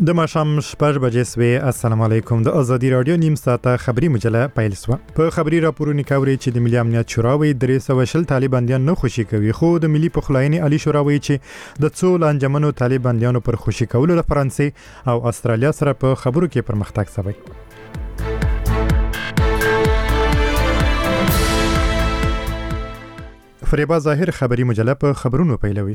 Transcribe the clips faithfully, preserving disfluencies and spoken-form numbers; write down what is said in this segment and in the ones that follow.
د ماښام شپږ بجې سوې. السلام علیکم. د ازادي رادیو نیم ساعته خبری مجله پیل شوه. په خبری راپورونو کاوري چې د ملي امنیت شورا وی درې سوه شل طالباندیان نه خوشي کوي، خو د ملي پخلاینې عالی شورا وی چې د څو لانجمنو طالباندیانو پر خوشي کولو له فرانسې او استرالیا سره په خبرو کې پرمختګ شوی. فریبا ظاهر خبری مجله په خبرونو پیلوي.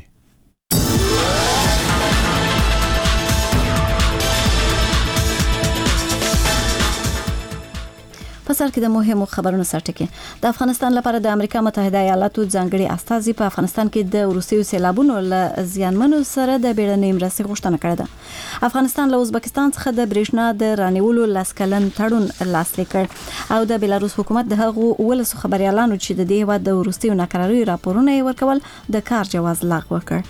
په سر کې د مهمو خبرونو سرټکی. د افغانستان لپاره د امریکا متحده ایالاتو ځانګړي استازي په افغانستان کې د روسیې سیلابونو له زیانمنو سره د بیړنۍ مرستې غوښتنه کړې ده. افغانستان له ازبکستان څخه د برېښنا د رانیولو لاس کلن تړون لاسلیک کړ او د بلاروس حکومت د هغو ولسو خبريالانو چې د دې هېواد د روسیې ناکراري راپورونه ورکول د کار جواز لغوه کړ.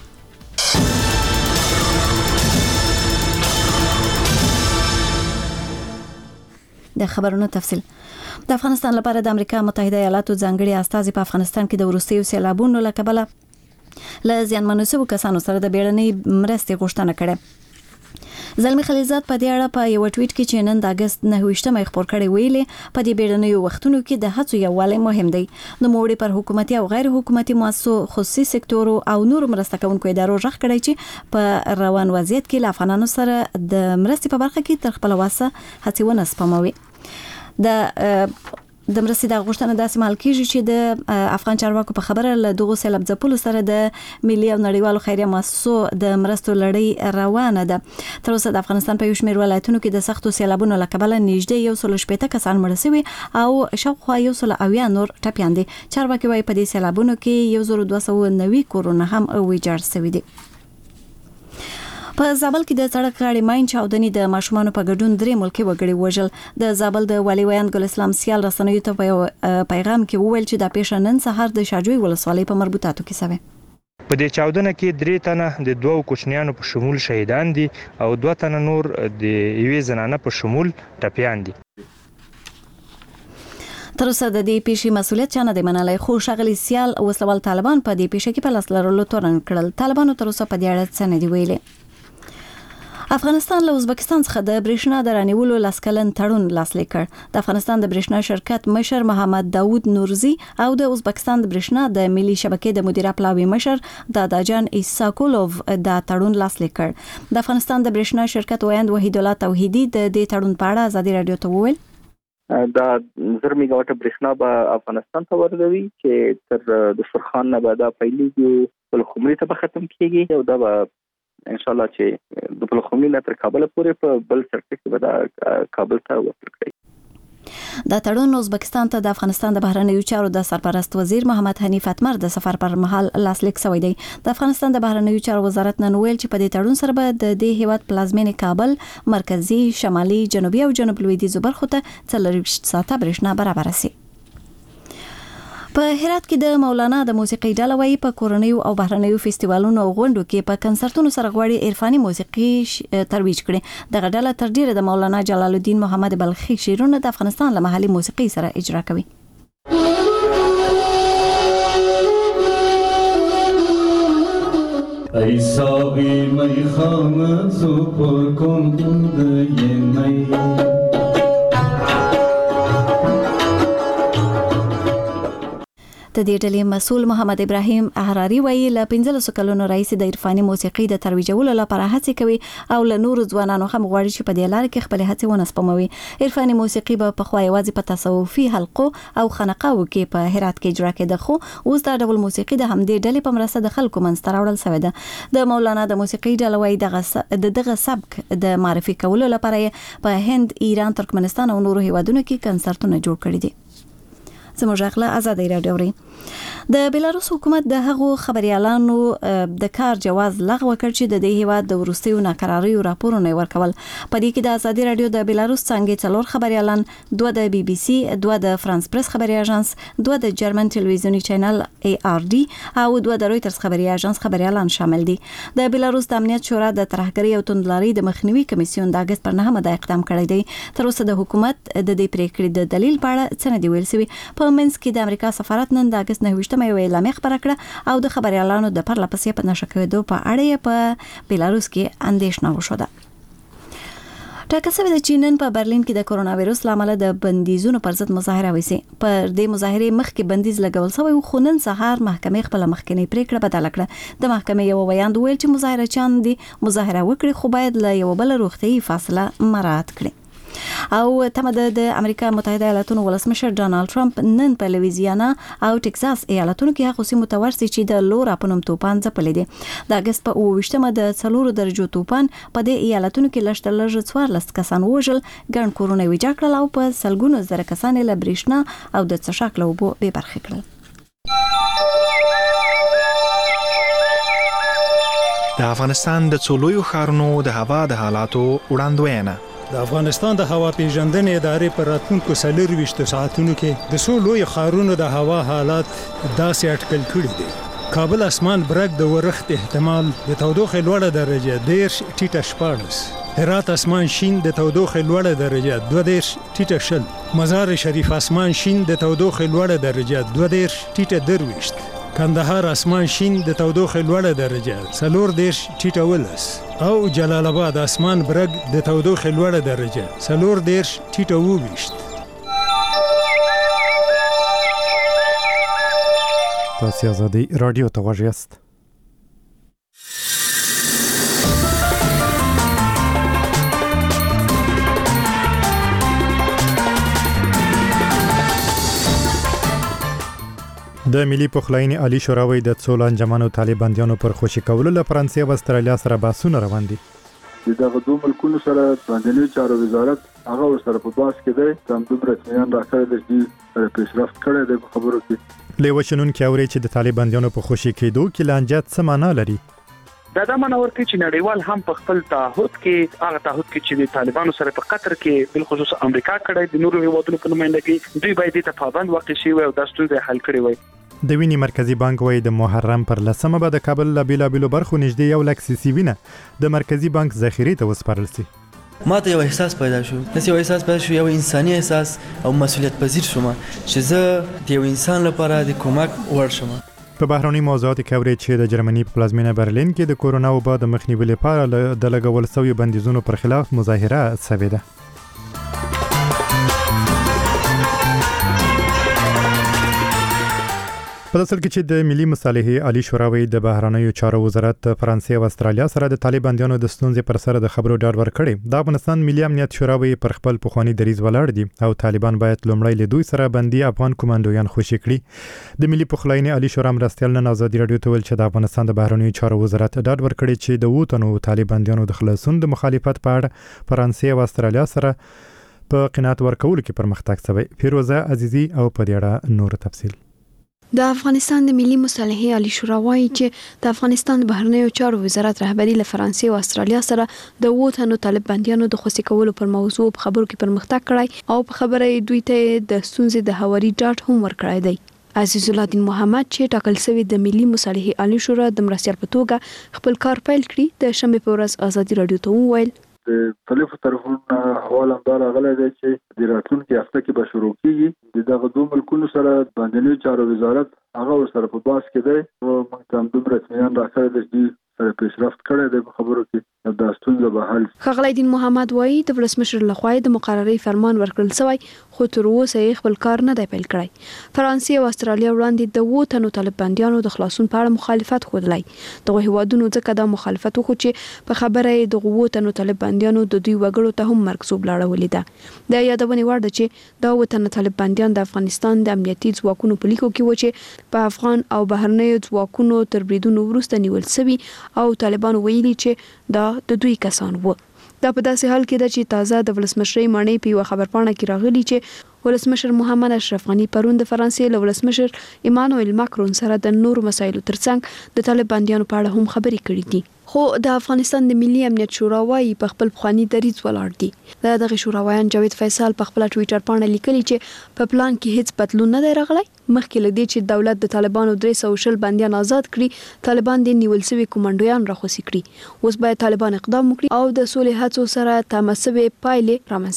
د خبرونو تفصیل. د افغانستان لپاره د امریکا متحده ایالاتو ځانګړي استازي په افغانستان کې د روسیې سیلابونو له کبله له زیانمنو شویو کسانو سره د بیړنۍ مرستې غوښتنه کړې. زلمی خلیلزاد په دې اړه په یو ټویټ کې چې نن د اگست نهه ویشتمه خبر کړی ویلي په دې بیړنیو وختونو کې د هڅو یووالی مهم دی. نو موږ پر حکومتي او غیر حکومتي مؤسسو، خصوصي سکتور او نور مرسته کوونکو ادارو ژغ کړی چې په روان وضعیت کې له افغانانو سره د مرستې په برخه کې تر خپل وسه هڅې ونه سپموي. د د مرستې د غوښتنه داسې مهال کېږي چې د افغان چارواکو په خبره له دغو سیلاب ځپلو سره د ملي او نړیوالو خیریه مؤسسو د مرستو لړۍ روانه ده. تر اوسه د افغانستان په یو شمېر ولایتونو کې د سختو سیلابونو له کبله نږدې یو سل شپېته کسان مړه شوي او شاوخوا یو سل اویا نور ټپیان دي. چارواکي وايي په دې سیلابونو کې یو زر دوه سوه نوي کورونه هم ویجاړ شوي دي. په زابل کې د سړک غاړې ماین چاودنې د ماشومانو په ګډون درې ملکي وګړي وژل. د زابل د والي ویان ګل اسلام سیال رسنیو ته په پیغام کې وویل چې د پیښه نن سهار د شاجوی ولسوالۍ په مربوطاتو کې شوه. په دې چاودنه کې درې تنه د دوو کوچنیانو په شمول شهیدان دي او دوه تنه نور د یوې زنانه په شمول ټپیان دي. تر اوسه د دې پیښې مسؤلیت چا نه دی منلی، خو ښاغلي سیال وسلوال طالبان په دې پیښه کې په لاس لرلو تورن کړل. طالبانو تر اوسه په دې اړه څه نه دي ویلي. افغانستان له ازبکستان څخه د برېښنا د رانیولو لاس کلن تړون لاسلیک کړ. د افغانستان د برېښنا شرکت مشر محمد داوود نورزي او د ازبکستان د برېښنا د ملي شبکې د مدیره پلاوي مشر داداجان ایساکولوف د تړون لاسلیک کړ. د افغانستان د برېښنا شرکت ویاند وحید الله توحیدی د دې تړون په اړه ازادي رادیو ته وویل دا زر میگاواټ برېښنا به افغانستان ته ورغوي چې تر د سرخان نه به دا پیلېږي بل خمري ته به ختم کیږي او دا به ان شاء الله چې د بل خمري نه تر کابل پورې په بل سرټیک به دا کابل ته ورکړي. دا تړون ازبکستان ته د افغانستان د بهرنیو چارو د سرپرست وزیر محمد حنیف اتمر د سفر پر مهال لاسلیک شوی دی. د افغانستان د بهرنیو چارو وزارت نن ویل چې په دې تړون سره به د دې هیواد پلازمینې کابل، مرکزی، شمالي، جنوبي او جنوب لویدیځو برخو ته څلورویشت ساعته برېښنا برابر شي. په هرات کې د مولانا د موسیقي ډله وايي په کورنیو او بهرنیو فستیوالونو او غونډو کې په کنسرتونو سره غواړي عرفاني موسیقي ترویج کړي. دغه ډله تر ډیره د مولانا جلال الدین محمد بلخي شعرونه د افغانستان له محلي موسیقي سره اجرا کوي. ای ساقی می خانه تو پر کن دوده می. د دې ډلې مسؤل محمد ابراهیم احراری وایي له پنځلسو کلونو راهیسې د عرفاني موسیقي د ترویجولو لپاره هڅې کوي او له نورو ځوانانو هم غواړي چې په دې لاره کې خپلې هڅې ونه سپموي. عرفاني موسیقي به پخوا یوازې په تصوفي حلقو او خانقاو کې په هرات کې اجرا کېده، خو اوس دا ډول موسیقي د همدې ډلې په مرسته د خلکو منځ ته راوړل شوې ده. د مولانا د موسیقي ډله وایي دغه دغه سبک د معرفي کولو لپاره په هند، ایران، ترکمنستان او نورو هیوادونو کې کنسرتونه جوړ کړي دي. زموږ غلا ازادي راډیو. د بلاروس حکومت د هغو خبريالانو د کار جواز لغوه کړ چې د دې هیواد د وروستیو ناکراریو راپورونه ورکول. په دې کې د ازادي راډیو د بلاروس څنګه څلور خبريالان، دوه د بي بي سي، دوه د فرانس پریس خبري اژانس، دوه د جرمن ټلویزیونی چینل ای آر ډي او دوه د رويټرز خبري اژانس خبريالان شامل دي. د بلاروس د امنیت شورا د ترهګرۍ او توندلارۍ د مخنیوي کمیسیون د اگست پر نهمه د اقدام کړی دی. تر اوسه د حکومت د دې پریکړې د دلیل په اړه څه نه دی ویل شوی. په منځ کې د امریکا سفارت نن د اگست نهه ویشتمه یو اعلامیه خبره کړه او د خبريالانو د پرله پسې په نشه کېدو په اړه په بلاروس کې اندېښنه وشوه. ټاکل شوې ده چې نن په برلین کې د کرونا وایرس لامل د بندیزونو پر ضد مظاهره وشي. پر دې مظاهره مخکې بندیز لګول شوی خو نن سهار محکمې خپل مخکنی پریکړه بدل کړه. د محکمې یو ویاند ویل چې مظاهره چان دي مظاهره وکړي خو باید له یو بل روغتيایي فاصله مراعات کړي. او تمه د امریکا متحده ایالاتونو ولسمشر ډانالډ ټرمپ نن په لویزیانا او ټکساس ایالتونو کې هغه سیمو ته ورسي چې د لورا په نوم توپان ځپلې دي. د اگست په اوویشتمه د څلورو درجو توپان په دې ایالتونو کې لږ تر لږه څوارلس کسان وژل، ګڼ کورونه ویجاړ کړل او په سلګونو زره کسان له برېښنا او د څښاک له اوبو بې برخې کړل. د افغانستان د څلورو ښارونو د هوا د حالاتو وړاندوینه. د افغانستان د هوا پیژندنې ادارې پر راتلونکو څلورویشت ساعتونو کې د څو لوی ښارونو د هوا حالات داسې اټکل کړي دي. کابل اسمان برګ د ورښت احتمال، د تودوخې لوړه درجه دېرش ټیټه شپاړس، هرات اسمان شین د تودوخې لوړه درجه دوه دېرش ټیټه شل، مزار شریف اسمان شین د تودوخې لوړه درجه دوه دېرش ټیټه درویشت، کندهار اسمان شین د تودوخې لوړه درجه څلور دېرش ټیټه ولس او جلال آباد اسمان برګ د تودوخې لوړه درجه څلور دېرش ټیټه اوویشت. تاسو آزادي رادیو ته غوږ یاست. د ملي پخلاینې عالی شورا د څو لانجمنو طالبانیانو پر خوشي کولو له فرانسې او استرالیا سره بحثونه روان دي. دغه دوه ملکونو سره باندې چارو وزارت هغه سره په باس کې دی تم دومره اطمینان راکړی دی چې پیشرفت کړی دی په خبرو کې. لیوشنون کې اوري چې د طالبانیانو په خوشي کېدو کې لانجه څه معنا لري. دا د منور کې چې نړیوال هم په خپل تعهد کې هغه تعهد کې چې د طالبانو سره په قطر کې بل خصوص امریکا کړی د نورو هیوادونو په نمائندګۍ دوی باید د پابند واقع شي او د ستونزې حل کړي وي. د وینې مرکزی بانک وایي د محرم پر لسمه به د کابل له بیلابیلو برخو نږدې یو لک سیسي وینه د مرکزی بانک ذخیرې ته وسپارل شي. ما ته یو احساس پیدا شو، داسې یو احساس پیدا شو، یو انساني احساس او مسؤلیت پذیر شوم چې زه د یو انسان لپاره د کومک وړ شم. په بهرني موضوعاتو کې اوري چې د جرمني په پلازمینه برلین کې د کورونا وبا د مخنیوي لپاره د لګول شوی بندیزونو پر خلاف مظاهره شوې ده. په اصل کې چې د ملي مصالحې عالی شورا د بهرنیو چارو وزارت فرانسې او استرالیا سره د طالبانیانو د ستونزې پر سر د خبرو ډاډ ورکړي. د افغانستان ملي امنیت شورا پر خپل پخوانی دریځ ولاړ دي او طالبان باید لومړی له دوی سره بندي افغان کمانډویان خوشي کړي. د ملي پخلاینې عالی شورا مرستیال نن آزادي رادیو ته ویل چې د افغانستان د بهرنیو چارو وزارت ډاډ ورکړي چې د ووتنو طالبانیانو د خلاصون د مخالفت په اړه فرانسې او استرالیا سره په قناعت ورکولو کې پرمختګ شوی. فیروزه عزیزی او په دې اړه نور تفصیل. د افغانستان د ملي مصالحې عالی شورا وايي چې د افغانستان د بهرنیو چارو وزارت رهبری له فرانسې او استرالیا سره د ووتنو طالبانیانو د خوشي کولو پر موضوع په خبرو کې پرمختګ کړی او په خبره دوی ته د ستونزې د هواري ډاټ هم ورکړی دی. عزیز الله الدین محمد چې ټاکل شوی د ملي مصالحې عالی شورا د مرستیال په توګه خپل کار پیل کړی د شنبه په ورځ آزادي رادیو ته وویل د مختلفو طرفونو حواله همدار غلې ده چې د راتلونکي هفته کې به شروع کیږي. دغه دوه ملکونو سره باندې چارو وزارت هغه سره په باس کې دی او موږ ته دومره اطمینان راکړی دی چې سره پیشرفت کړی دی په خبرو کې د ستونزو به حل. ښاغلی دین محمد وایي د ولسمشر لخوا د مقرري فرمان ورکړل شوی خو تر اوسه یې خپل کار نه دی پیل کړی. فرانسې او استرالیا وړاندې د ووتنو طالبانیانو د خلاصون په اړه مخالفت ښودلی. دغه هیوادونو ځکه دا مخالفت وکړو چې په خبره یې د ووتنو طالبانیانو د دوی وګړو ته هم مرکزوب لاړولې ده. د یادونې وړ ده چې دا ووتنه طالبانیان د افغانستان د امنیتي ځواکونو په لیکو کې و چې په افغان او بهرنیو ځواکونو تر بریدونو وروسته نیول شوي او طالبان ویلي چې دا د دوی کسان وو. دا په داسې حال کې ده چې تازه د ولسمشرۍ ماڼۍ په یو خبرپاڼه کې راغلي چې ولسمشر محمد اشرف غنی پرون د فرانسې له ولسمشر ایمانوئل ماکرون سره د نورو مسایلو ترڅنګ د طالبانیانو په اړه هم خبرې کړې دي. خو د افغانستان د ملي امنیت شورا وايي په خپل پخوانی دریځ ولاړ دي. د دغه شوراویان جاوید فیصل په خپل ټوئیټر باندې لیکلي چې په پلان کې هیڅ بدلون نه دی راغلی. مخکې له دې چې دولت د طالبانو درې سوه شل بندیان آزاد کړي، طالبان د نیول شوي کمانډویان راخوسي کړي. اوس باید طالبان اقدام وکړي او د سولې هڅو سره تماسبې پایلې رامنځته کړي.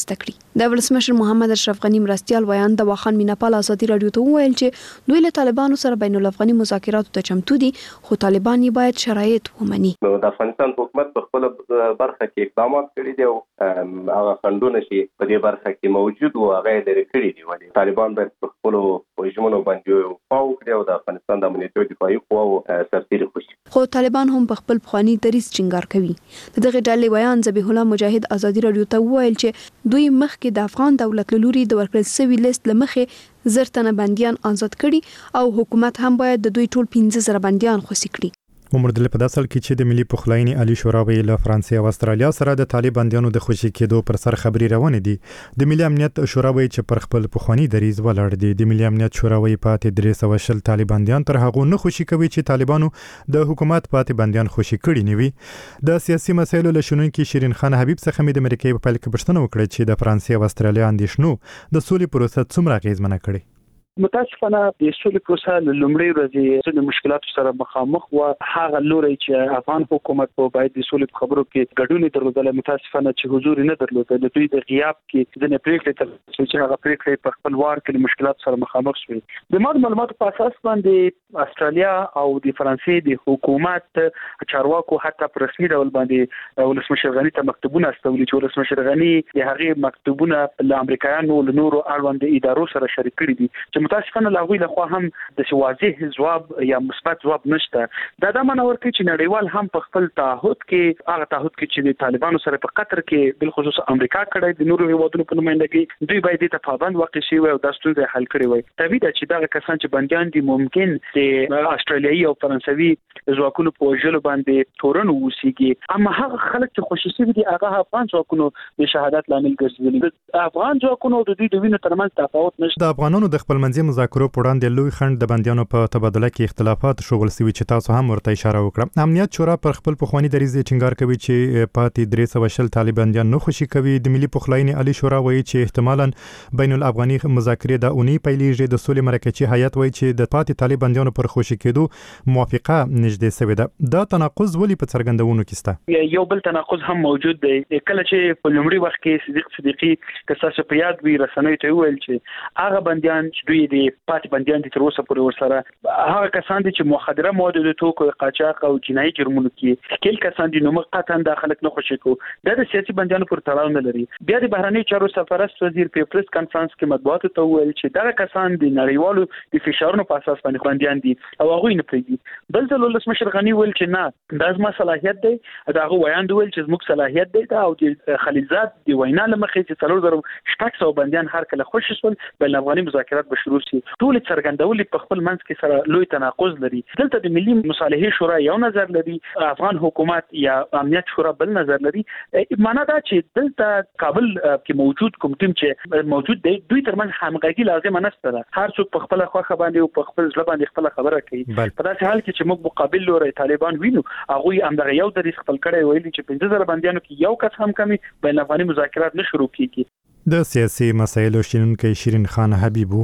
د ولسمشر محمد اشرف غنی مرستيال ویان د واخان میناپال ازادي رادیو ته وویل چې دوی له طالبانو سره بین الافغاني مذاکراتو ته چمتو دي خو طالبان یې باید شرایط ومني. د افغانستان حکومت په خپل برخه کې اقدامات کړي دي او هغه خنډونه چې په دې برخه کې موجود او هغه لري کړي دي ولې طالبان باید په خپل وجمنو باندې پاو کړي او د افغانستان د امنیتي دفاعي قواو سرتیري خوشي. خو طالبان هم په خپل پخوانی دریځ ټینګار کوي. دغه ډلې ویان ذبیح الله مجاهد ازادي رادیو ته وویل چې دوی مخ کې د افغان دولت لوري د ورکړل سوي لیست لمخې زرتنه بنديان آزاد کړي او حکومت هم باید د دوی ټول پنځه زره بنديان خوشي کړي. عمر دل په داسل کې چې د ملي پخلاینې عالی شورا ویل له فرانسې او استرالیا سره د طالب بنديانو د خوشي کېدو پر سر خبري روانې دي. د ملي امنیت شورا ویل چې پر خپل پخوانی دریز ولاړ دي. د ملي امنیت شورا ویل پاتې درې سوه شل طالب بنديان تر هغه نه خوشي کوي چې طالبانو د حکومت پاتې بنديان خوشي کړي نیوي. د سیاسي مسایلو له شنونکو شیرین خان حبیب څخه مې د امریکای په پیل کې پوښتنه وکړه چې د فرانسې او استرالیا اندیشنو د سولې پروسه څومره اغیزمنه کړي. متاسفانه د سولې پروسه له لومړۍ ورځې د مشکلاتو سره مخامخ و. هغه لوري چې افغان حکومت په باید د سولې خبرو کې ګډون درلودل متاسفانه چې حضور نه درلود. د دوی د غیاب کې د پریکړې تر چې هغه پریکړې په خپل وار کې مشکلات سره مخامخ شوي. د معلوماتو په اساس باندې استرالیا او د فرانسې د حکومت چارواکو حتی په رسمي ډول باندې ولسمشر غنی ته مکتوبونه استولي چې ولسمشر غنی د هغه مکتوبونه له امریکایانو له نورو اړوند ادارو سره شریک کړي دي. متاسفانه لاغوی له خو هم د واضح جواب یا مثبت جواب نشته. دا د منور کې چې نړیوال هم په خپل تعهد کې هغه تعهد کې چې د طالبانو سره په قطر کې بل خصوص امریکا کړی د نورو هیوادونو په نمائندګۍ دوی باید د پابند واقع شي او د ستونزې حل کړي وي. طبیعي ده چې دا کسان چې بنديان دي ممکن د استرالیایي او فرانسوي ځواکونو په وژلو باندې تورن ووسیږي، اما هغه خلک چې خوشي دي هغه افغان ځواکونو د شهادت لامل ګرځېدلي. افغان ځواکونو د دوی د وینو ترمنځ تفاوت نشته. د افغانانو د خپل منځي مذاکرو په وړاندې لوی خنډ د بنديانو په تبادله کې اختلافات شوول سوي چې تاسو هم ورته اشاره وکړه. امنیت شورا پر خپل پخوانی دریځ ټینګار کوي چې پاتې درې سوه شل طالب بنديان نه خوشي کوي. د ملي پخلاینې عالی شورا وایي چې احتمالاً بین الافغاني مذاکرې د اونۍ پیلېږي. د سولې مرکزي هیئت وایي چې د پاتې طالب بنديانو پر خوشي کېدو موافقه نږدې شوې ده. دا تناقض ولې په څرګندونو کې شته؟ یو بل تناقض هم موجود دی. کله چې په لومړي وخت کې صدیق صدیقي کساسه په یاد وی رسنۍ ته ویل چې هغه بنديان چې دوی د پاتې بنديان دي تر اوسه پورې ورسره هغه کسان دي چې مخدره مواد د توکو قاچاق او جنایي جرمونو کې کل کسان دي نو مقطعا د خلک نه خوشي کو. دا د سیاسي بنديانو پر تړاو نه لري. بیا د بهرنی چارو سرپرست وزیر په پریس کانفرنس کې مطبوعاتو ته ویل چې دا کسان د نړیوالو د فشارونو په اساس باندې بنديان دي او هغه نه پریږدي. بل ځل ولسمشر غنی ویل چې نه دا زما صلاحیت دی. دا هغه ویاند ویل چې زموږ صلاحیت دی او د خلیزات دی وینا لمخې چې څلور زره شپږ سوه بنديان هر کله خوشي شول بین افغاني مذاکرات به شروع شي. ټول څرګندول په خپل منځ کې سره لوی تناقض لري. دلته د ملي مصالحې شورا یو نظر لري، افغان حکومت یا امنیت شورا بل نظر لري. معنا دا چې دلته کابل کې موجود کوم ټیم چې موجود دی دوی ترمنځ همغږي لازم نشته ده. هر څوک په خپل خواخه باندې او په خپل ځل باندې خپل خبره کوي. په داسې حال کې چې موږ مقابل لوري طالبان وینو هغه هم دغه یو دریس خپل کړي ویلي چې پنځه زره بنديانو کې یو کس هم کمی بین افغاني مذاکرات نه شروع کیږي. د سیاسي مسایلو شنونکو شیرین خان حبیبو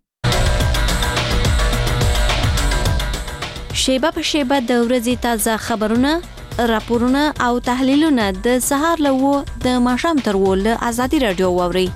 شیبه په شیبه د ورځې تازه خبرونه، راپورونه او تحلیلونه د سهار له و د ماښام تر و له ازادي رادیو واوري.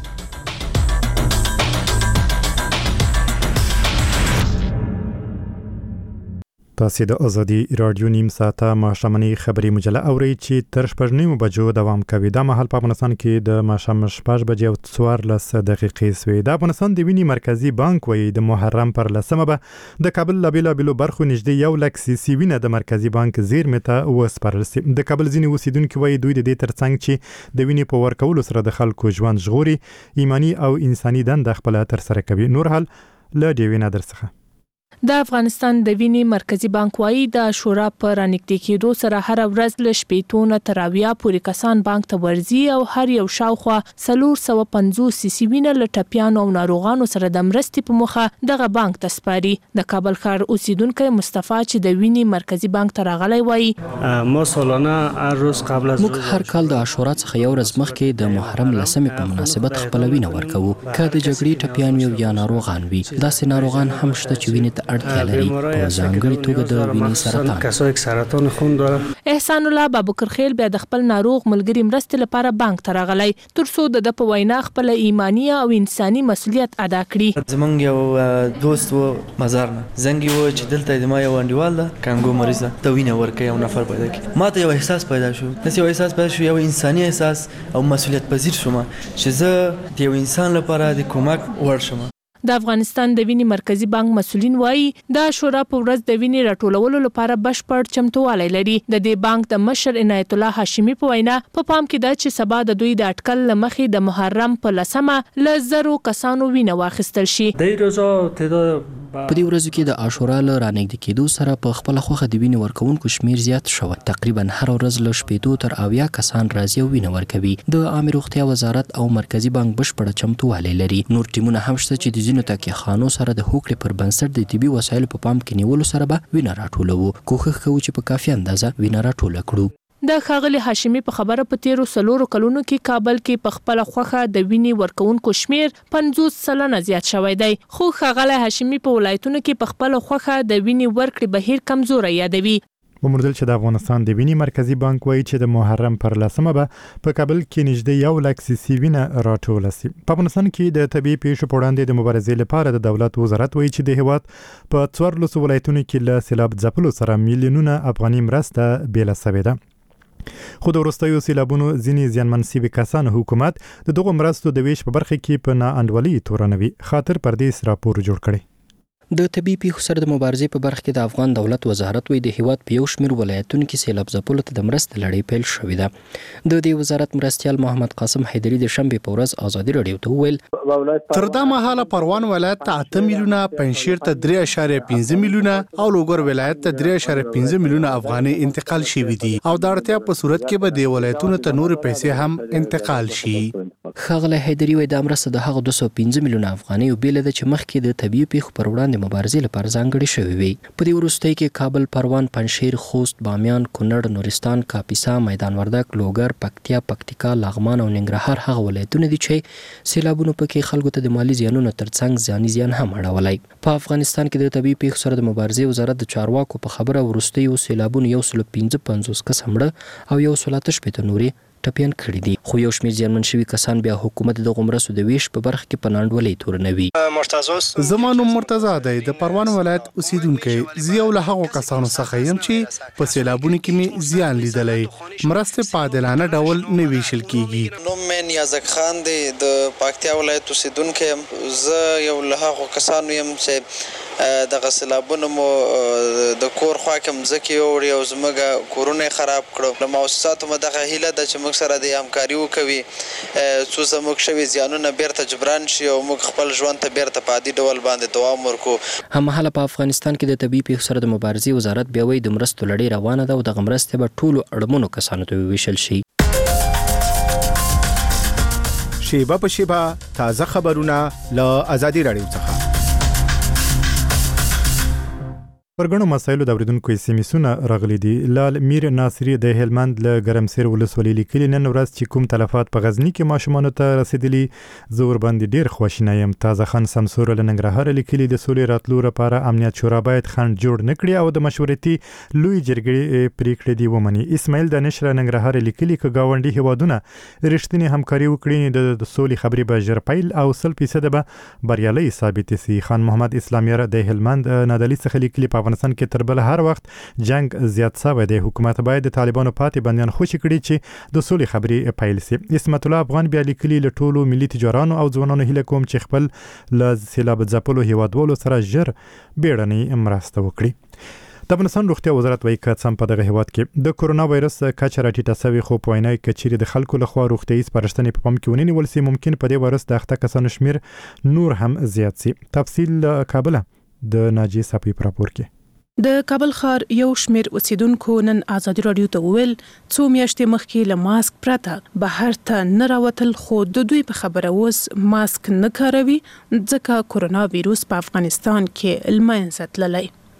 تاسو د ازادي رادیو نیم ساعته ماښامنۍ خبري مجله اوري چې تر شپږ نیمو بجو دوام کوي. دا مهال په افغانستان کې د ماښام شپږ بجې او څوارلس دقیقې سوې. د افغانستان د وینې مرکزي بانک وایي د محرم پر لسمه به د کابل له بېلابېلو برخو نږدې یو لک سیسي وینه د مرکزي بانک زیرمې ته وسپارل سي. د کابل ځینې اوسیدونکي وایي دوی د دې ترڅنګ چې د وینې په ورکولو سره د خلکو ژوند ژغوري ایماني او انساني دنده خپله ترسره کوي. نور حال له ډیوې نادر څخه. د افغانستان د وینې مرکزی بانک وايي د شورا پر رانګټې کېدو سره هر ورځ له شپېتو نه تر اویا پورې کسان بانک ته ورځي او هر یو شاوخوا څلور سوه پنځوس سیسي وینه له ټپیانو او ناروغانو سره د مرستې په موخه دغه بانک ته سپاري. د کابل ښار اوسیدونکی مصطفی چې د وینې مرکزی بانک ته راغلی وایي ما سالانه هر روز قبل از موږ هر کال د عاشورا څخه یو ورځ مخکې د محرم لسمې په مناسبت خپل وینه ورکوو. که د جګړې ټپیان وي یا ناروغان وي، داسې ناروغان هم شته چې وینې ته اړتیا لري په ځانګړي توګه د وینې سرطان. کسایی که سرطان خون داره. احسان الله بابکرخیل بیا د خپل ناروغ ملګری مرستې لپاره بانک ته راغلی تر څو د په وینا خپل ایمانی او انساني مسؤلیت ادا کړي. زمونږ یو دوست و مزار نه زنګ و چې دلته د ما یو انډیوال ده کانګو مریض ده ته وینه ورکوي یو نفر پیدا کړي. ما ته یو احساس پیدا شو داسې یو احساس پیدا شو یو انساني احساس او مسؤلیت پذیر شوم چې زه د یو انسان لپاره د کومک وړ شم. د افغانستان د وینې مرکزی بانک مسولین وایي دا شورا په ورځ د وینې راټولولو لپاره بشپړ چمتووالی لري. د دې بانک د مشر عنایت الله هاشمي په وینا په پام کې ده چې سبا د دوی د اټکل لمخې د محرم په لسمه ل زرو کسانو وینه واخیستل شي. د روزا تعداد په دې ورځو کې د عاشورا له رانږدې کېدو سره په خپل خوخه د وینې ورکوونکو شمیر زیات شوی. تقریبا هر ورځ له شپېتو تر اویا کسان راځي او وینه ورکوي. د عامه روغتیا وزارت او مرکزی بانک بشپړ چمتووالی لري. نور ټیمونه هم شته چې د ځینو تکیهخانو سره د هوکړې پر بنسټ د طبي وسایلو په پام کې نیولو سره به وینه راټولوو. کوښښ کوو چې په کافي اندازه وینه راټوله کړو. د ښاغلي هاشمي په خبره په تیرو څلورو کلونو کې کابل کې په خپله خوښه د وینې ورکوونکو شمیر پنځوس سلنه زیات شوی دی. خو ښاغلی هاشمي په ولایتونو کې په خپله خوښه د وینې ورکړې بهیر کمزوری یادوي. وموندل چې د افغانستان د وینې مرکزی بانک وایي چې د محرم پر لسمه به په کابل کې نږدې یو لک سیسي وینه راټوله سي. په افغانستان کې د طبي پیښو په وړاندې د مبارزې لپاره د دولت وزارت وایي چې د هیواد په څوارلسو ولایتونو کې له سیلاب ځپلو سره میلیونونه افغاني مرسته بیله سوې ده. خو د وروستیو سیلابونو ځینې زیانمن سوي کسان حکومت د دغو مرستو د ویش په برخه کې په ناانډولۍ تورنوي. خاطر پردیس راپور جوړ کړی. د طبي پیښو سره د مبارزې په برخه کې د افغان دولت وزارت وایي د هیواد په یو شمېر ولایتونو کې سیلاب ځپلو ته د مرستې لړۍ پیل شوې ده. د دې وزارت مرستیال محمد قاسم حیدري د شنبې په ورځ ازادي راډیو ته وویل تر دا مهاله پروان ولایت ته اته میلیونه، پنجشیر ته درې اعشاریه پنځه میلیونه او لوګر ولایت ته درې اعشاریه پنځه میلیونه افغانۍ انتقال شوي دي او د اړتیا په صورت کې به د ولایتونو ته نور پیسې هم انتقال شي. ښاغلی حیدري وایي دا مرسته د هغو دوه سوه پنځه میلیونه افغانۍ بیله ده چې مخکې د طبي پیښو پر وړاندې مبارزې لپاره ځانګړې شوې وي. په دې وروستۍ کې کابل، پروان، پنجشیر، خوست، بامیان، کونړ، نورستان، کاپیسا، میدان وردګ، لوګر، پکتیا، پکتیکا، لغمان او ننګرهار هغه ولایتونه دي چې سیلابونو پکې خلکو ته د مالي زیانونو ترڅنګ ځاني زیان هم اړولی. په افغانستان کې د طبي پیښو سره د مبارزې وزارت د چارواکو په خبره وروستیو سیلابونو یو سل پنځه پنځوس کس مړه او یو سل اته شپېته نورې ټپیان کړي دي. خو یو شمېر زیانمن شوي کسان بیا حکومت دغو مرستو د ویش په برخه کې په ناانډولۍ تورنوي. زما نوم مرتضی دی، د پروان ولایت اوسیدونکی. زه یو له هغو کسانو څخه یم چې په سیلابونو کې مې زیان لیدلی. مرستې په عادلانه ډول نه ویشل کیږي. نوم مې نیازک خان دی، د پکتیا ولایت اوسیدونکی یم. زه یو له هغو کسانو یم چې دغه سیلابونو مو د کور خوا کې مځکې یوړې او زموږ کورونه یې خراب کړو. له مؤسساتو مو دغه هیله ده چې موږ سره د همکاري وکوي څو زموږ شوي زیانونه بیرته جبران شي او موږ خپل ژوند ته بیرته په عادي ډول باندې دوام ورکړو. هممهاله په افغانستان کې د طبي پیښو سره د مبارزې وزارت بیا وایي د مرستو لړۍ روانه ده او دغه مرستې به ټولو اړمنو کسانو ته وویشل شي. شیبه په شیبه تازه خبرونه له ازادي راډیو څخه. پرګنو مسایلو د اوریدونکو سیمسونه راغلي دي. لال میر ناصری د هلمند له ګرمسیر ولسوالۍ لیکلي نن ورځ چې کوم تلفات په غزنی کې ماشومانو ته رسیدلي زور باندې ډیر خوشاله یم. تازه خان سمسور له ننګرهار لیکلي د سولې راتلو لپاره امنیت شورا باید خنډ جوړ نکړي او د مشورتي لوی جرګې پریکړې دی ومني. اسماعیل د نشر ننګرهار لیکلي ک گاونډي هیوادونه رښتینی همکاري وکړي د سولې خبرې به ژر پیل او سل فیصد به بریالي ثابت شي. خان محمد اسلامیه د هلمند نادلی څخه لیکلي په افغانستان کې تر بل هر وخت جنگ زیات شوی دی. حکومت باید د طالبانو پاتې بندیان خوشي کړي چې د سولې خبرې پیل شي. اسمت الله افغان بیا لیکلي له ټولو ملي تجارانو او ځوانانو هیله کوم چې خپل له سیلاب ځپلو هیوادوالو سره ژر بیړنۍ مرسته وکړي. د افغانستان روغتیا وزارت وایي که څه په دغه هیواد کې د کورونا وایرس کچه راټیټه شوې خو په وینا کې چې د خلکو لخوا روغتیايي سپارښتنې په پام کې ونیول شي ممکن په دې وایرس د اخته کسانو شمیر نور هم زیات شي. تفصیل کابل د ناجی صافي پر راپور کې. د کابل ښار یو شمیر اوسیدونکو نن ازادي راډیو ته وویل څو میاشتې مخکې له ماسک پرته بهر ته نه راوتل خو د دوی په خبره اوس ماسک نه کاروي ځکه کورونا ویروس په افغانستان کې المنځه تللی.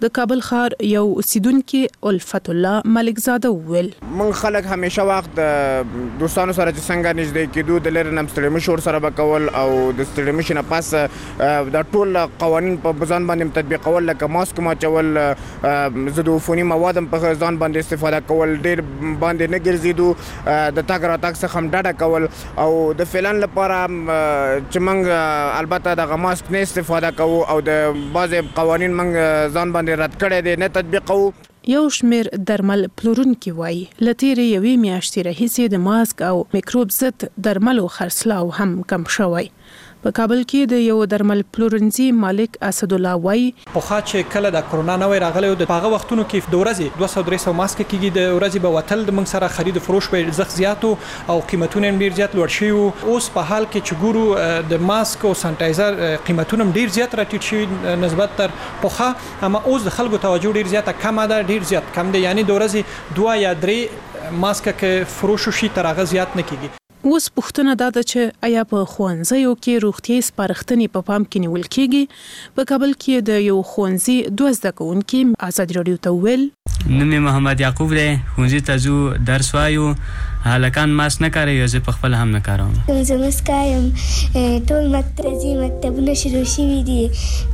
د کابل ښار یو اوسیدونکي الفت الله ملک زاده وویل من خلک همیشه وخت دوستانو سره چې څنګه نږدې کېدو د لرې نه ستړي مشي ورسره به کول او د ستړي مشي نه پس د ټول قوانین په ځان باندې تطبیقول لکه ماسک ماچول ضد عفوني مواد هم په ځان باندې استفاده کول ډېر باندې نه ګرځېدو د تګ راتګ څخه هم ډډه کول او د فعلن لپاره چې موږ البته دغه ماسک نه استفاده کوو او د بعضې قوانین موږ ځان باندې رد کړی دی نه تطبیقوو. یو شمیر درمل پلورونکي وایي له تېرې یوې میاشتې راهیسې د ماسک او میکروب ضد درملو خرڅلاو هم کم شوی. په کابل کې د یو درمل پلورنځي مالک اسد الله وایي پخوا چې کله د کرونا نوې راغلی و د هغه وختونو کې د ورځې دوه سوه درې سوه ماسک کېږي د ورځې به وتل د موږ سره خرید و فروش به زښت زیات او قیمتونه هم ډېر زیات لوړ شوي وو. اوس په حال کې چې ګورو د ماسک او سانیټایزر قیمتونه هم ډېر زیات راټیټ شوي نسبت تر پخوا، اما اوس د خلکو توجه ډېر زیاته کمه ده، ډېر زیات کم دی، یعنی د ورځې دوه یا درې ماسک که فروش شي تر هغه زیات نه کېږي. اوس پوښتنه دا ده چې آیا په ښوونځیو کې روغتیايي سپارښتنې په پام کې نیول کېږي؟ په کابل کې د یو ښوونځي دوه زده کوونکي ازادي راډیو ته وویل نوم یې محمد یعقوب دی، ښوونځي ته ځو، درس وایو، هلکان ماسک نه کاروي، زه په خپل هم نه کاروم. زه مسکا یم، ټول مکتب ځي، مکتبونه شروع شوي دي،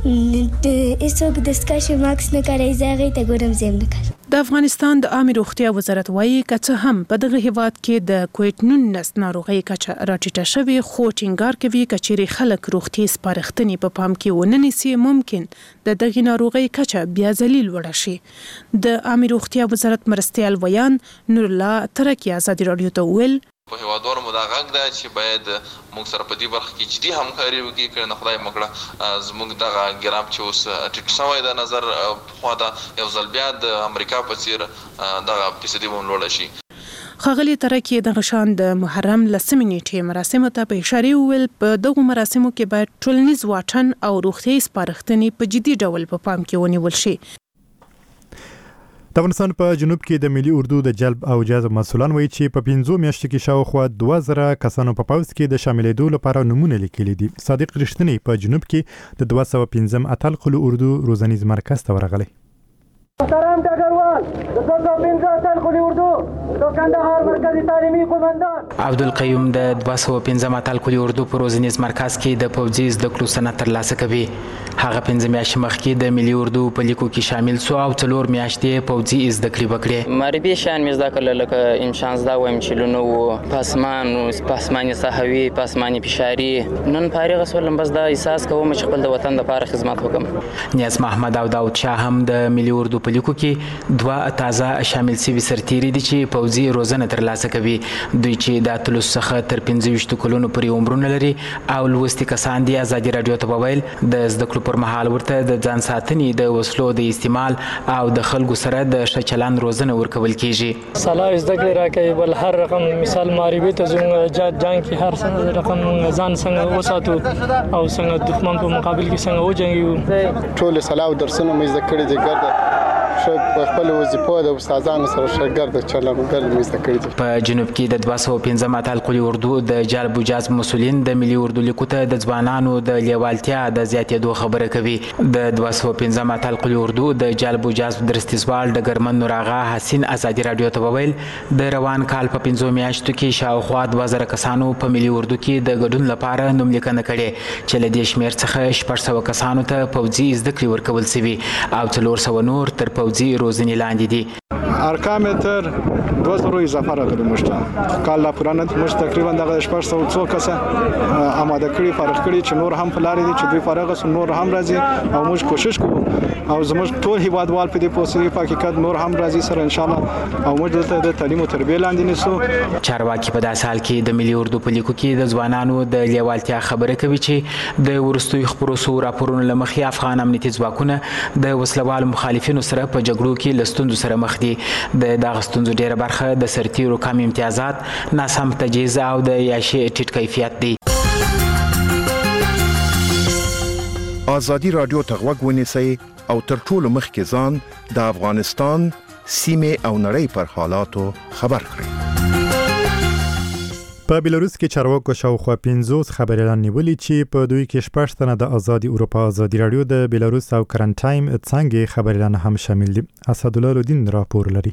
هېڅوک دستکشې ماسک نه کاروي، زه هغې ته ګورم، زه هم نه کاروم. د افغانستان د عامې روغتیا وزارت وایي که څه هم په دغه هیواد کې د کووډ نولس ناروغۍ کچه راټیټه شوې، خو ټینګار کوي که چیرې خلک روغتیايي سپارښتنې په پام کې ونه نیسي ممکن د دغې ناروغۍ کچه بیا ځلې لوړه شي. د عامې روغتیا وزارت مرستیال ویان نور الله ترکی ازادي راډیو ته وویل په هیوادوالو مو دا غږ ده چې باید موږ سره په دې برخه کې جدي همکاري وکړي، که نه خدای مکړه زموږ دغه ګرام چې اوس ټیټ شوی د نظر پخوا ده یو ځل بیا د امریکا په څېر دغه فیصدي به هم لوړه شي. ښاغلي ترکی دغه شان د محرم لسمې نیټې مراسمو ته په اشاره وویل په دغو مراسمو کې باید ټولنیز واټن او روغتیايي سپارښتنې په جدي ډول په پام کې ونیول شي. د افغانستان په جنوب کې د ملي اردو د جلب او جذب مسؤلان وایي چې په پنځو میاشتو کې شاوخوا دوه زره کسانو په پوځ کې د شاملېدو لپاره نومونه لیکلي دي. صادق رښتینی په جنوب کې د دوه سوه پنځم اتل قلو اردو روزنیز مرکز ته ورغلی. محترم ډګروال د دوه سوه پنځه اتل قلو اردو د کندهار مرکزي تعلیمي قومندان عبدالقیوم د دوه سوه پنځم اتل قلو اردو په روزنیز مرکز کې د پوځي زده کړو سند ترلاسه کوي. هغه پنځه میاشتې مخکې د ملي اردو په لیکو کې شامل سو او څلور میاشتې پوځي زده کړې وکړې. معرفي شیان مې زده کړل لکه انشان زده وایم چې لونه و پاسمان و پاسماني ساحوي پاسماني فشاري. نن فارغه شولم بس دا احساس کوم چې خپل د وطن لپاره خدمت وکړم. نیاز محمد او داود شاه هم د ملي اردو په لیکو کې دوه تازه شامل سوي سرتیري دي چې پوځي روزنه ترلاسه کوي. دوی چې د اتلس څخه تر پنځه ویشتو کلونو پورې عمرونه لري او لوستي کسان دي. ازادي راډیو ته وویل د زده کړو پر مهال ورته د ځان ساتنې، د وسلو د استعمال او د خلکو سره د ښه چلند روزنه ورکول کیږي. سلا زده کړې راکوي، بل هر رقم مثال معرفي ته زموږ جات جنګ کې هر رقم ځان څنګه وساتو او څنګه دښمن په مقابل کې څنګه وجنګو. ټول سلا او درسونه مې زده کړي دي، ګرده په خپل وظیفو د استادانو سره شاګرد چلند مې زده کړي دي. په جنوب کې د دوه سوه پنځم اتل قلي اردو د جلب و جذب مسؤلین د ملي اردو لیکو ته د ځوانانو د لیوالتیا د زیاتېدو خبره کوي. د دوه سوه پنځم اتل قلي اردو د جلب و جذب درستیزوال ډګرمن نور آغا حسین ازادي راډیو ته وویل د روان کال په پنځو میاشتو کې شاوخوا دوه زره کسانو په ملي اردو کې د ګډون لپاره نوملیکنه کړې چې له دې شمېر څخه شپږ سوه کسانو ته پوځي زده کړې ورکول سوي او څلور سوه نور تر پوځي روزنې لاندې دي. ارقام تر دوه زره اضافه راغلي. موږ کال لا پورانه موږ تقریبا دغه شپږ سوه څو کسه آماده کړي فارغ کړي چې نور هم په لارې دي چې دوی فارغ سو نور هم راځي او موږ کوشش کوو او زموږ ټول هیوادوال په دې پوسټي په حقیقت نور هم راځي سره ان شاء الله او موږ دلته د تعلیم او تربیه لاندې نیسو. چارواکي په داسې حال کې د ملي اردو په لیکو کې د ځوانانو د لیوالتیا خبره کوي چې د وروستیو خبرو سو راپورونو له مخې افغان امنیتي ځواکونه د وسلوالو مخالفینو سره په جګړو کې له ستونزو سره مخ دي. د دغه ستونزو ډیره برخه د سرتیرو کم امتیازات، ناسم تجهیز او د عیاشۍ ټیټ کیفیت دی. ازادي راډیو ته غوږ ونیسئ او تر ټولو مخکې ځان د افغانستان سیمې او نړۍ پر حالاتو خبر کړئ. په بیلاروس کې چارواکو شاوخوا پنځوس خبريالان نیولي چې په دوی کې شپږ تنه د ازادي اروپا ازادي رادیو د بیلاروس او کرنټایم څنګه خبريالان هم شامل دي. اسدالله الدین راپور لري.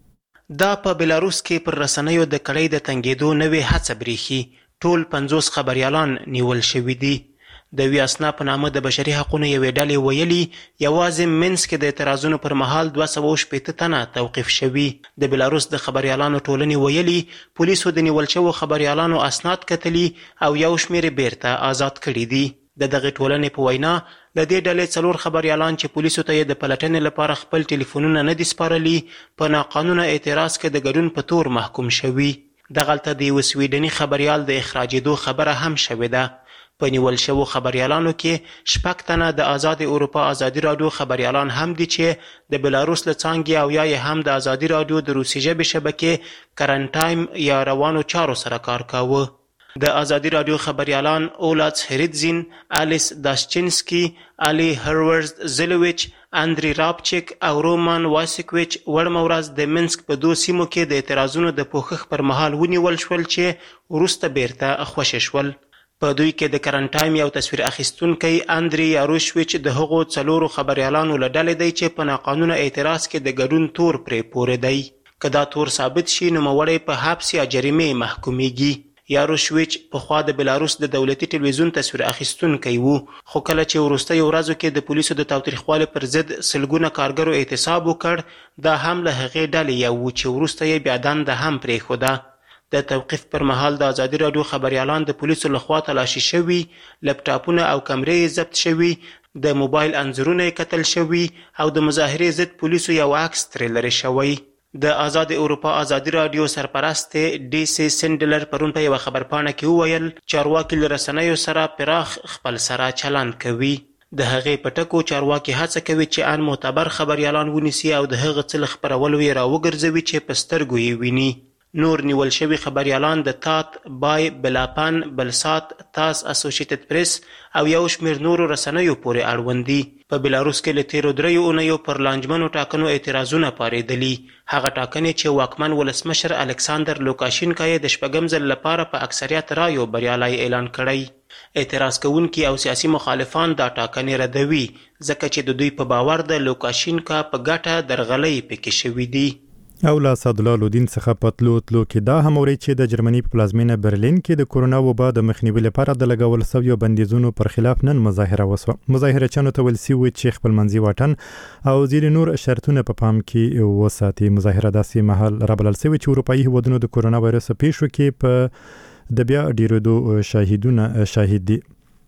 دا په بیلاروس کې پر رسنیو د کړۍ د تنګېدو نوې هڅه بریخي. ټول پنځوس خبريالان نیول شوي دي. د ویاسنا په نامه د بشري حقوقو یوې ډلې ویلي یوازې منس کې د اعتراضونو پر مهال دوه سوه شپېته تنه توقیف شوي. د بیلاروس د خبريالانو ټولنې ویلي پولیسو د نیول شوو خبريالانو اسناد کتلي او یو شمېر بیرته آزاد کړي دي. د دغه ټولنې په وینا د دې ډلې څلور خبريالان چې پولیسو ته یې د پلټنې لپاره خپل ټلیفونونه نه دي سپارلي په ناقانونه اعتراض کې د ګډون په تور محکوم شوي. دغلته د یو سویډني خبريال د اخراجېدو خبره هم شوې ده. په نیول شوو خبريالانو کې شپږ تنه د آزاد اروپا ازادي رادیو خبريالان هم دي چې د بیلاروس له څانګې او یا یې هم د ازادي رادیو د روسي ژبې شبکې کرنټایم یا روانو چارو سره کار کاوه. د ازادي رادیو خبريالان اولاس هریدزین، الیس داشچینسکی، الی هرورز زلویچ، اندری رابچیک او رومان واسیکویچ وړمه ورځ د منسک په دوه سیمو کې د اعتراضونو د پوښښ پر مهال ونیول شول چې وروسته بیرته خوشې شول. په دوی کې د کرنټایم یو تصویر اخیستونکی اندری یاروشویچ د هغو څلورو خبريالانو له ډلې دی چې په ناقانونه اعتراض کې د ګډون تور پرې پورې دی. که دا تور ثابت شي نوموړی په حبس یا جریمې محکومیږي. یاروشویچ پخوا د بیلاروس د دولتي ټلویزیون تصویر اخیستونکی و، خو کله چې وروستیو ورځو کې د پولیسو د تاوتریخوالي پر ضد سلګونه کارګرو احتساب وکړ، دا هم له هغې ډلې یو و چې وروسته یې بیا دنده هم پرېښوده. د توقیف پر مهال د ازادي رادیو خبريالان د پولیسو لخوا تلاشي شوي، لپټاپونه او کمرې یې ضبط شوي، د موبایل انځورونه یې کتل شوي او د مظاهرې ضد پولیسو یو عکس ترې لرې شوی. د آزاد اروپا ازادي رادیو سرپرست ډي سي سینډلر پرون په یوه خبرپاڼه کې وویل چارواکي له رسنیو سره پراخ خپل سره چلند کوي. د هغې په ټکو چارواکي هڅه کوي چې ان معتبر خبريالان ونیسي او د هغه څه له خپرولو یې راوګرځوي چې په سترګو یې ویني. نور نیول شوي خبريالان د تات، بای، بلاپن، بلسات، تاس اسوسییټډ پریس او یو شمېر نورو رسنیو پورې اړوند دي. په بیلاروس کې له تیرو دریو اونیو پر لانجمنو ټاکنو اعتراضونه پارېدلي. هغه ټاکنې چې واکمن ولسمشر الکساندر لوکاشینکا یې د شپږم ځل لپاره په اکثریت رایو بریالی اعلان کړی. اعتراض کوونکي او سیاسي مخالفان دا ټاکنې ردوي ځکه چې د دوی په باور د لوکاشینکا په ګټه درغلۍ پکې شوي دي. او له اسدالله الدین څخه پتلو تلو کې دا هم اوري چې د جرمني په پلازمینه برلین کې د کورونا وبا د مخنیوي لپاره د لګول شویو بندیزونو پر خلاف نن مظاهره وسوه. مظاهرچیانو ته ویل شوي چې خپل منځي واټن او ځینې نور شرطونه په پام کې وساتي. مظاهره داسې مهال رابلل شوې چې اروپایي هیوادونو د کورونا وایرس پیښو کې په د بیا ډیرېدو شاهدونه شاهد دي.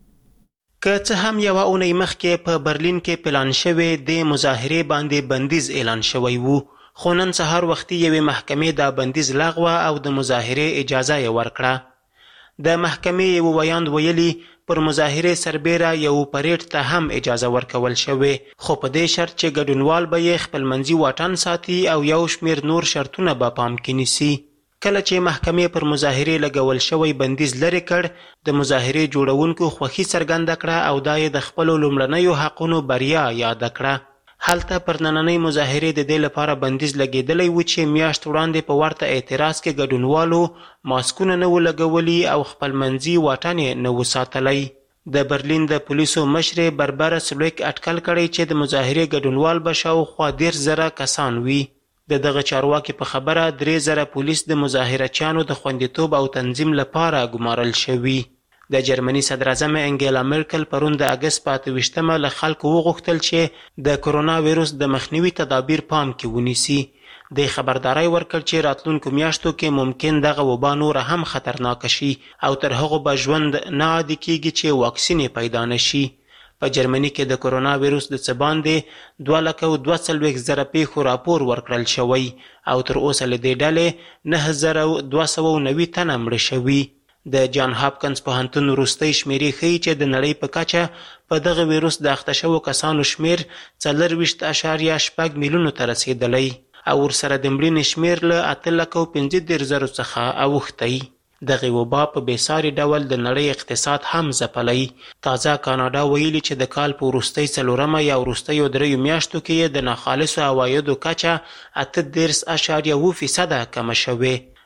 که څه هم یوه اونۍ مخکې په برلین کې پلان شوی د مظاهرې باندې بندیز اعلان شوی و، خو نن سهار وختي یوې محکمې دا بندیز لغوه او د مظاهرې اجازه یې ورکړه. د محکمې یو ویاند ویلي پر مظاهرې سربیره یو پریډ ته هم اجازه ورکول شوې، خو په دې شرط چې ګډونوال به یې خپل منځي واټن ساتي او یو شمېر نور شرطونه به پام کې نیسي. کله چې محکمې پر مظاهرې لګول شوی بندیز لرې کړ، د مظاهرې جوړونکو خوښي څرګنده کړه او دا یې د خپلو لومړنیو حقونو بریا یاده کړه. هلته پر نننۍ مظاهرې د دې لپاره بندیز لګېدلی و چې میاشت وړاندې په ورته اعتراض کې ګډونوالو ماسکونه نه و لګولي او خپل منځي واټن یې نه و ساتلی. د برلین د پولیسو مشرې بربره سلویک اټکل کړی چې د مظاهرې ګډونوال به شاوخوا دېرش زره کسان وي. د دغه چارواکي په خبره درې زره پولیس د مظاهرچیانو د خوندیتوب او تنظیم لپاره ګمارل شوي. د جرمني صدراعظم انګیلا مرکل پرون د اګست په اته ویشتمه له خلکو وغوښتل چې د کرونا ویروس د مخنیوي تدابیر پام کې ونیسي. د خبردارۍ ورکړ چې راتلونکو میاشتو کې ممکن دغه وبا نوره هم خطرناکه شي او تر هغو به ژوند نه عادي کیږي چې واکسین یې پیدا نه شي. په جرمني کې د کرونا ویروس د څه باندې دوه لکه او دوه څلوېښت زره پیښو راپور ورکړل شوی او تر اوسه له دې ډلې نهه زره دوه سوه نوي تنه مړه شوي. د جان هاپکنز پوهنتون وروستۍ شمیرې ښیي چې د نړۍ په کچه په دغه ویروس د اخته شوو کسانو شمیر څلرویشت اعشاریه شپږ میلیونو ته رسېدلی او ورسره د مړینې شمیر له اته لکه او پنځه دېرش زرو څخه اوښتی. دغه وبا په بېساري ډول د نړۍ اقتصاد هم ځپلی. تازه کاناډا ویلي چې د کال په وروستۍ څلورمه یا وروستیو دریو میاشتو کې د ناخالصو عوایدو کچه اته دېرش اعشاریه اوه فیصده کمه شوې.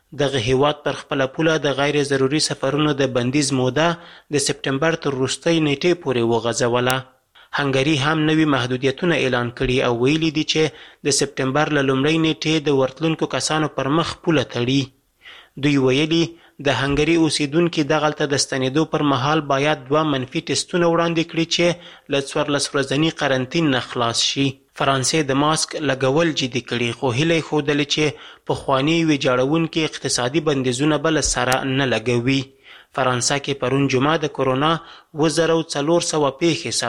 دغه هیواد پر خپله پوله د غیر ضروري سفرونو د بندیز موده د سپټمبر تر وروستۍ نیټې پورې وغځوله. هنګري هم نوي محدودیتونه اعلان کړي او ویلي دي چې د سپټمبر له لومړۍ نیټې د ورتلونکو کسانو پر مخ پوله تړي. دوی ویلي د هنګري اوسیدونکي دغلته د ستنېدو پر مهال باید دوه منفي ټسټونه وړاندې کړي چې له څوارلس ورځني قرنطین نه خلاص شي. فرانسې د ماسک لګول جدي کړي خو هیله یې ښودلې چې پخواني ویجاړونکي اقتصادي بندیزونه به له سره نه لګوي. فرانسه کې پرون جمعه د کرونا اووه زره څلور سوه پیښې